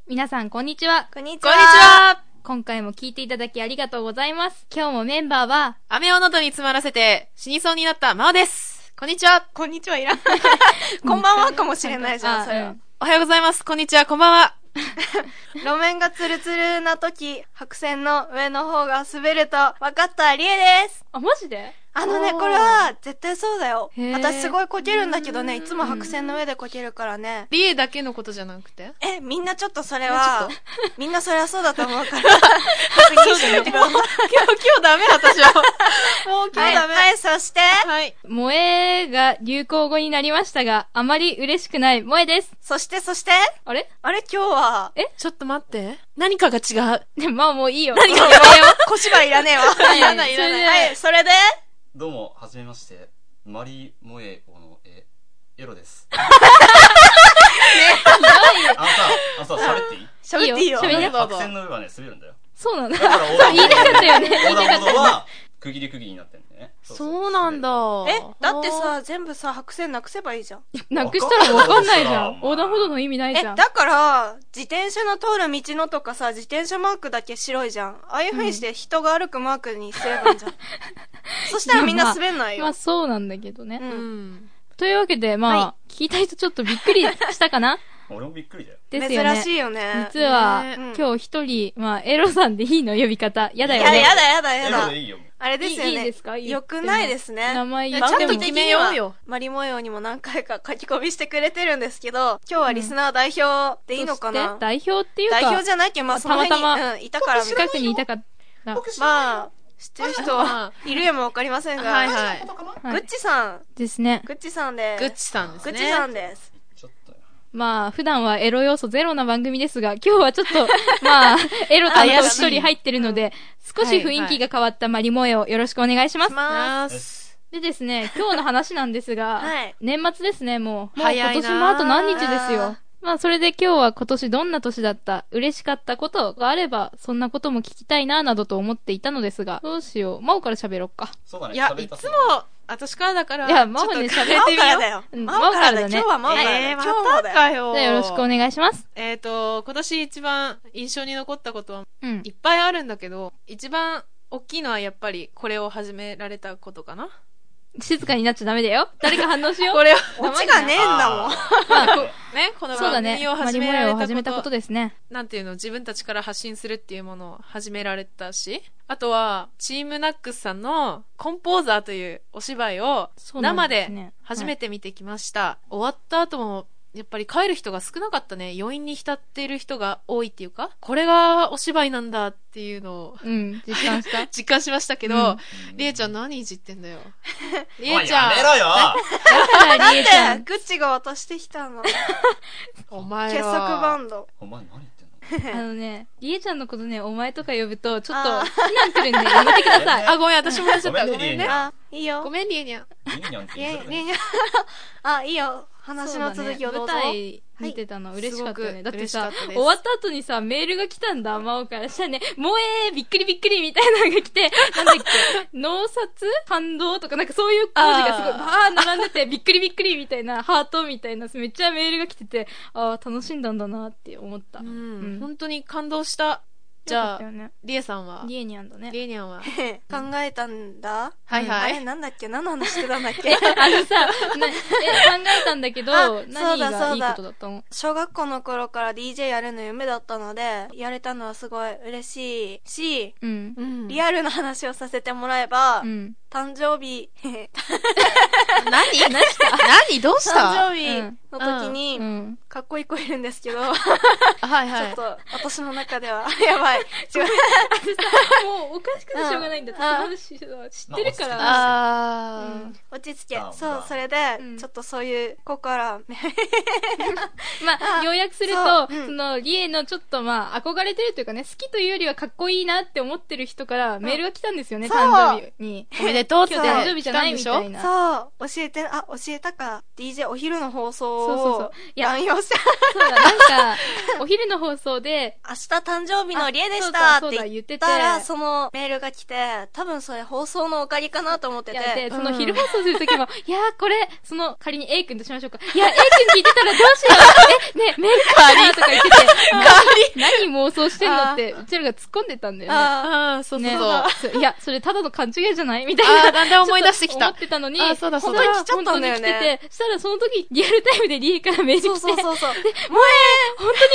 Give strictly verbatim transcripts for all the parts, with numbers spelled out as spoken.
皆さんこんにちは。 こんにちは。 こんにちは。 今回も聞いていただきありがとうございます。今日もメンバーは、 飴を喉に詰まらせて死にそうになったまおです。こんにちは。 こんにちはいらない。こんばんはかもしれないじゃん、それは。 おはようございます。こんにちは、こんばんは。 路面がツルツルな時、白線の上の方が滑ると分かったりえです。 あ、マジで？ あのね、これは絶対そうだよ。 へー。 私すごいこけるんだけどね、いつも白線の上でこけるからね。 リエだけのことじゃなくて？ え、みんなちょっとそれは、みんなそれはそうだと思うから、 確認してみてください。今日、今日ダメ、私は。もう今日ダメ。 はい、はい、そして、 はい。 萌えが流行語になりましたが、あまり嬉しくない萌えです。 そしてそして、 あれあれ今日は、 えちょっと待って。何かが違う。 でもまあもういいよ。 何かやめよう。 小芝居いらねえわ。 いらないいらない。 はい、それで、 どうも、はじめまして、マリモエオのえ、エロです。 ひどい。 あのさ、あのさ、喋っていい？ 喋っていいよ。 喋っていいよ白線の上はね、滑るんだよ。 そうなんだ。 だから横断言いたかったよね。 横断歩道は、区切り区切りになってるんだよね。 そうなんだ。 え、だってさ、全部さ、白線なくせばいいじゃん。 なくしたらわかんないじゃん。横断歩道の意味ないえ、 じゃん。 だから、自転車の通る道のとかさ、自転車マークだけ白いじゃん。ああいう風にして人が歩くマークにすればいいじゃん。そしたらみんな滑んないよ。 まあそうなんだけどね。 う。 うんん。 というわけで、まあ、 は聞いた人ちょっとびっくりしたかな俺もびっくりだよ。 ですよね。 珍しいよね。 実は、 ねうん今日一人、まあ、エロさんでいいの呼び方。やだよね。 やだやだやだやだエロで。いいよ。 あれですよね。 いいいいですか言ってもよくないですね。 名前言ちゃってもんと決めようよ。 マリ模様にも何回か書き込みしてくれてるんですけど、今日はリスナー代表でいいのかな、 そして代表っていうか、 代表じゃないけど、まあ、その辺に、 たまたまうん、いたから、 近くにいたかった。 まあ、知ってる人はいるやもわかりませんが、 はいはい。 はいグッチさん、 ですね。 グッチさんで、 グッチさんですね。 グッチさんです。 ちょっとよ。 まあ、普段はエロ要素ゼロな番組ですが、今日はちょっと、まあ、エロ担当一人入ってるので、少し雰囲気が変わったマリモエをよろしくお願いします。 まあーですでですね、今日の話なんですが、 はい年末ですね、もう。もう今早いな年もあと何日ですよ。まあ、それで今日は今年どんな年だった、嬉しかったことがあれば、そんなことも聞きたいな、などと思っていたのですが、どうしよう。真央から喋ろっか。 そうだね。 いや、 喋ったいつも、私からだから。 いや真央ねちょっと喋あ、 考えてみよう。 真央からだよ。 うん真央からだよ。 真央今日は真央からだよ。 えー、 今日もまだよ。 たかよ。 じゃあよろしくお願いします。 えっと、今年一番印象に残ったことはうんい。っぱいあるんだけど、一番大きいのはやっぱりこれを始められたことかな。 静かになっちゃダメだよ。誰か反応しよう。 これを、 オチがねえんだもん。 あまあ、こね、このそうだね。 番組をマリモ始められエを始めたことたこと。 ですね。 なんていうの、自分たちから発信するっていうものを始められたし、あとは、チームナックスさんのコンポーザーというお芝居をそうなん生でですね初めて見てきました。終わった後も、やっぱり帰る人が少なかったね。余韻に浸っている人が多いっていうか、これがお芝居なんだっていうのをうん、実感した。 実感しましたけど、 うんりえちゃん何いじってんだよ。りーおいえちゃん。 やめろよ。 だから、りえちゃん。 グッチが渡してきたの。 お前は。 結束バンド。 お前何言ってんの？ あのね、りえちゃんのことね、お前とか呼ぶと、ちょっあと、非難来るんで、やめてください。 あ、ごめん、私もやっちゃった。 ごめんねごめんね。 あ、いいよ。 ごめん、りえにゃん。 いいにゃんっていや言いづらいいやいやあ、いいよ。話の続きをどうぞ。 そうだね舞台見てたの嬉しかったよね。 すごくだってさ嬉しかったです終わった後にさ、メールが来たんだ、真央からしたらね、萌えー、びっくりびっくりみたいなのが来て、なんだっけ、脳殺感動とかなんかそういう文字がすごいあーバー並んでて、びっくりびっくりみたいな、ハートみたいな、めっちゃメールが来てて、ああ、楽しんだんだなって思った。 ううんん。本当に感動した。じゃあ、 ね、 りえさんはリエニャンだね。 りえにゃんは考えたんだ。 はいはいあれなんだっけ何の話してたんだっけあのさ、なえ考えたんだけど、 あそう何だそうだがいいことだったの？ 小学校の頃から ディージェー やるの夢だったので、やれたのはすごい嬉しいし、 うん。 うん。 リアルな話をさせてもらえば、 うん。 誕生日、 何何どうした誕生日の時に、 うん。 かっこいい子いるんですけど、 はいちはい。 ょっと私の中では、やばい。違う。 もうおかしくてしょうがないんだ。 うん知ってるから。 あうん落ち着けあ。 そう、それで、 うんちょっとそういう子から、 まあ、 あ要約すると、 そそううんの、リエのちょっとまあ、憧れてるというかね、好きというよりはかっこいいなって思ってる人からメールが来たんですよね、 そう誕生日に。 ーおめでとうって今日誕生日じゃないみたいな。 そう、教えて、あ、教えたか。ディージェー お昼の放送そうそうそうをいや乱用して、 そうだ、なんか、お昼の放送で、 明日誕生日のリエでしたあってそうだそうだ言っ言っててたら、 てそのメールが来て、多分それ放送のおかげかなと思ってて。 やって、そのうん昼放送するときも、いやーこれ、その、仮に A 君としましょうか。いや、A 君聞いてたらどうしようえ、ね、メールかなとか言ってて、 代わり妄想してんのって、うちらが突っ込んでたんだよね。 あああ、そうそうねそう。 そういや、それただの勘違いじゃないみたいな。 ああ、だんだん思い出してきた思っ。てたのに、 あそうだそうだ本当に来ちゃったんだよね本当に来てて、したらその時、リアルタイムでリエからメール来て、 そうそうそうそう。もうね、 本当に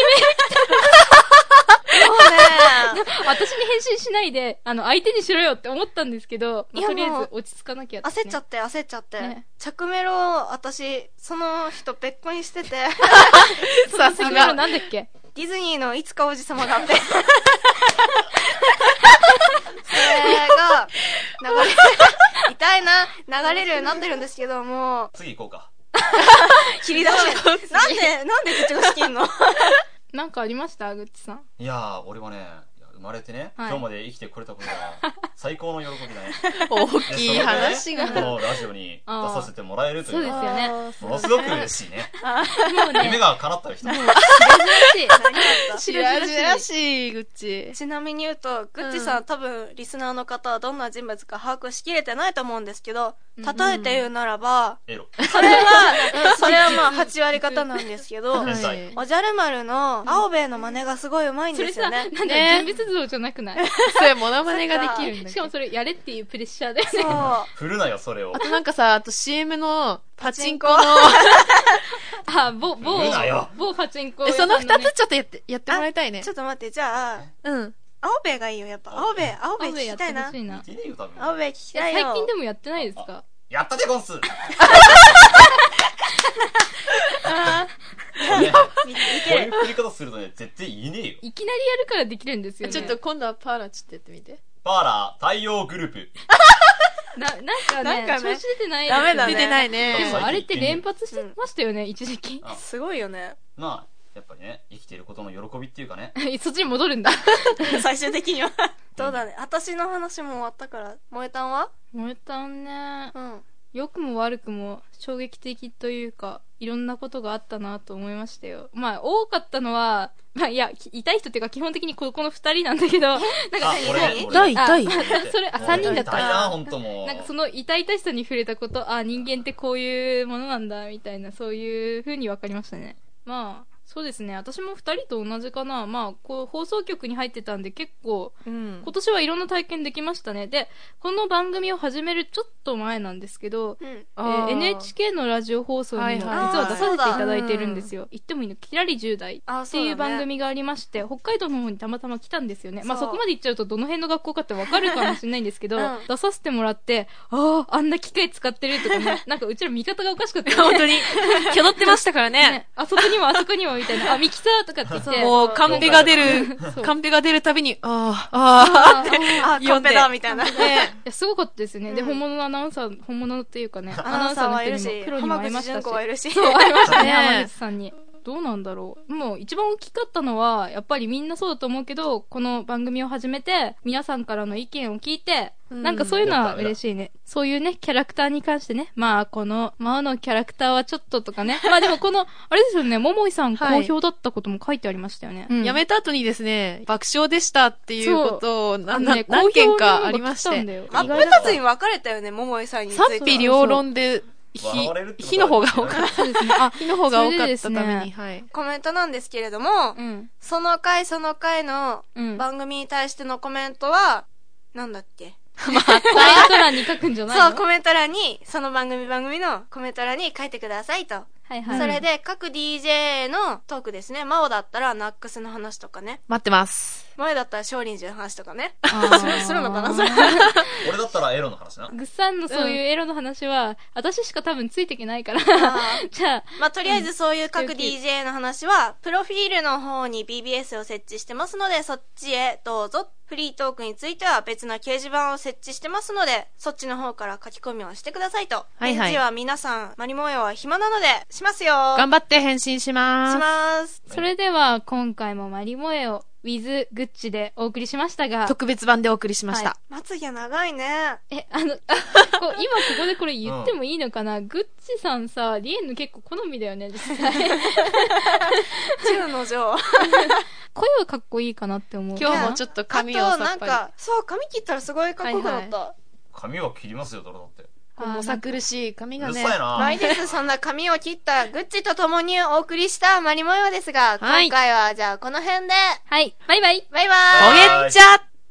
もうね、 私に返信しないで、あの、相手にしろよって思ったんですけど、まあ、 いやとりあえもうず落ち着かなきゃって、ね。 焦っちゃって、焦っちゃって。 ね着メロ、私、その人別個にしてて、 さす次のが。 なんだっけディズニーのいつか王子様があって、それが、流れ、痛いな、流れるようになってるんですけど、もう、 次行こうか。 切り出して、なんで、なんで口が仕切んのなんかありましたグッチさん。 いやー、俺はね、いや生まれてね、 はい今日まで生きてくれたことが最高の喜びだね。 大きい話でそれでこが。 のラジオに出させてもらえるというのは、 そうですよね。 ものすごく嬉しいね。 もうね、 夢が叶った人。 白々しい。 何だった白々らしい、ぐっち。 ちなみに言うと、グッチさん、多分、リスナーの方はどんな人物か把握しきれてないと思うんですけど、例えて言うならば、 エロ。 それは、それはまあはち割方なんですけど、 天才おじゃる丸の青兵衛の真似がすごい上手いんそれさ、 ですよね。 なんだ、 ね人物像じゃなくないそれ、モノマネができるんだしけど。 かもそれやれっていうプレッシャーだよそう。 ね。 振るなよ、それをあ。となんかさ、あと シーエム のパチンコの、 あ、某、某言うなよ、 某パチンコえ屋さんのね。 その二つちょっとやって、やってもらいたいねちょ。っと待って、じゃあ、 うん。 青兵衛がいいよ、やっぱ。青兵衛、青兵衛青部やって聞きたいなほし。いな。 いけねえよ、多分。 青兵衛聞きたいよ。 最近でもやってないですかやったでゴンス。ねいこうける。 いう振り方するとね、絶対いねえよ。 いきなりやるからできるんですよね。 ちょっと今度はパーラちょっとやってみて。 パーラー、太陽グループ。 な、なんかね、 なんかね調子出てないですよダメだね出てないでね。 もあれって連発してましたよね、一時期。 あすごいよね。 まあ、やっぱりね、生きていることの喜びっていうかね。 そっちに戻るんだ。 最終的には。どうだね。私の話も終わったから。萌えたんは燃えたんね。 うん。 良くも悪くも衝撃的というか、いろんなことがあったなと思いましたよ。まあ、多かったのは、まあ、いや、痛い人っていうか基本的にここの二人なんだけど、なんか、 あ、俺ね、俺痛い痛いあそれ、あ、三人だった痛いな、ほんともう。 なんかその痛々しさに触れたこと、あ、人間ってこういうものなんだ、みたいな、そういう風に分かりましたね。まあ、そうですね。私も二人と同じかな。まあ、こう、放送局に入ってたんで結構、 うん。 今年はいろんな体験できましたね。で、この番組を始めるちょっと前なんですけど、 うん。 えあーーエヌエイチケー のラジオ放送にも実はいはいは出させていただいてるんですよ。言ってもいいの、キラリじゅう代あっていうそうだね番組がありまして、北海道の方にたまたま来たんですよね。まあそうそこまで行っちゃうとどの辺の学校かってわかるかもしれないんですけど、 うん出させてもらって、ああ、あんな機械使ってるとかね、なんかうちら見方がおかしかったよね。 本当に、気取ってましたからね。 ね、あそこにもあそこにもみたいな、あ、ミキサーとかって言って、 もう、カンペが出るそう、 カンペが出るたびに、ああ、ああ、 あ、カンペだ、みたいな。 ね。 いや、すごかったですよね。で、 うん本物のアナウンサー、本物っていうかね、 アナウンサーはいるしアナウンサーの人にも、プロにも浜口純会いましたし。 子はいるし。 そう、会いましたね、 ね浜口さんに。どうなんだろう。もう一番大きかったのは、やっぱりみんなそうだと思うけど、この番組を始めて、皆さんからの意見を聞いて、 うんなんかそういうのは嬉しいね。そういうね、キャラクターに関してね、まあ、この、マオのキャラクターはちょっととかね。まあでもこの、あれですよね、桃井さんはい好評だったことも書いてありましたよね。うん辞めた後にですね、爆笑でしたっていうことを、な、なあのね、 何件かありまして。 好評のが来たんだよ真っ二つに分かれたよね、桃井さんについては。 賛否両論で、火笑われるってことは火の方が多かった。 そうですね。あ、 火の方が多かったためそれでですに、 ねはい。 コメントなんですけれども、 うん。 その回その回のうん。 番組に対してのコメントは、なんだっけコメント欄に書くんじゃないのそう、コメント欄に、その番組番組のコメント欄に書いてくださいと。 はいはい。 それで、各 ディージェー のトークですね。マオだったらナックスの話とかね。 待ってます。 萌えだったら少林寺の話とかね。 あー、 するするのかなそれ俺だったらエロの話な。 グッさんのそういうエロの話は、私しか多分ついていけないから。 あじゃあ、 まあ、とりあえずそういう各うんディージェー の話は、プロフィールの方に ビービーエス を設置してますので、そっちへどうぞ。フリートークについては別な掲示板を設置してますので、そっちの方から書き込みをしてくださいと。 はいはい返事は皆さん、マリモヤは暇なので、しますよ。 頑張って返信しましす。 ます。 それでは今回もマリモエを with グッチでお送りしましたが、 特別版でお送りしました。 はまつげ長いね。 え、あの、こう今ここでこれ言ってもいいのかな、グッチさんさ、リエンの結構好みだよね、実際。 中の女王。 声はかっこいいかなって思う。 今日もちょっと髪をあさっぱり。 となんか、そう、髪切ったらすごいかっこよくなった。 髪は切りますよ、誰だって。 こう、もさ苦しい髪がね。 うるさいな。 毎日そんな髪を切ったグッチと共にお送りしたマリ模様ですが、 はい今回はじゃあこの辺で、 はい。バイバイ。 バイバーイ。 おげっちゃ